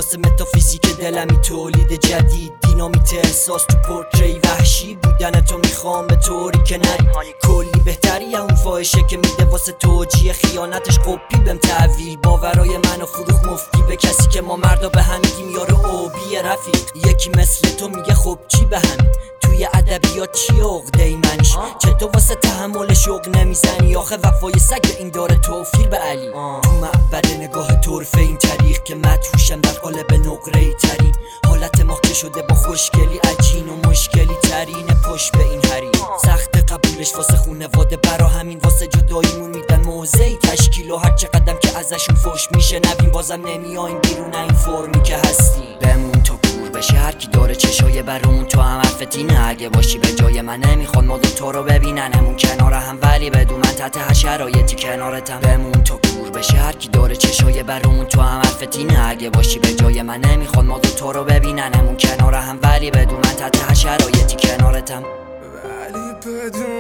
واسه متافیزیک دلمی تولید جدید، دینامیت احساس تو پورتری وحشی بودن تو میخوام به طوری که نری کلی بهتری اون فاحشه که میده واسه توجیه خیانتش قپی بهم تحویل باورای منو فروخ مفتی به کسی که ما مردا به هم میگیم یارو اوبی رفیق. یکی مثل تو میگه خب چی به همین توی ادبیات چی عقده ای منش چطور واسه تحمل شوق نمیزنی آخه وفای سگ این داره توفیر به علی تو معبر نگاه طرفه این تاریخ که مدهوشم در قالب نقره ای ترین حالت ما که شده با خوشگلی عجین و مشکلی ترین پشت به این حریم سخت قبولش واسه خونواده برا همین واسه جداییمون میدن موضعی تشکیل و هر چه قدم که ازشون فوش میشه نبین بازم نمیایم بیرون این فرمی که هستیم بمون تو کور بشه هر کی داره چشای برامون تو هم حرفتینه اگه باشی به جای من نمیخواد ما تو رو ببیننمون کنار هم ولی بدون من تحت هر شرایطی کنارتم بمون تو کور بشه هر کی داره چشای برامون تو هم حرفتینه اگه باشی به جای من نمیخواد ما تو رو ببیننمون کنار هم ولی بدون من تحت هر شرایطی کنارتم ولی بدون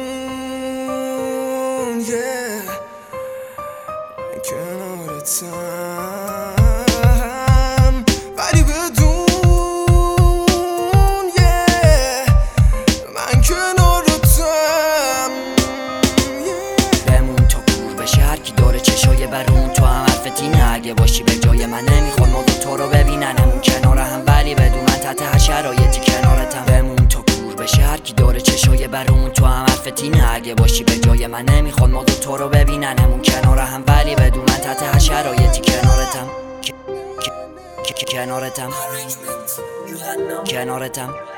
کنارتم ولی بدون من کنارتم بمون تو کور بشه هر کی داره چشای برامون تو هم حرفتینه اگه باشی به جای من نمیخواد ما تو رو ببیننمون کنار هم ولی بدون من تحت هر شرایطی کنارتم بمون تو کور بشه هر کی داره چشای برامون تو هم حرفتینه اگه باشی به جای من نمیخواد ما تو رو ببیننمون کنار هم ولی بدون من تحت هر شرایطی کنارتم کنارتم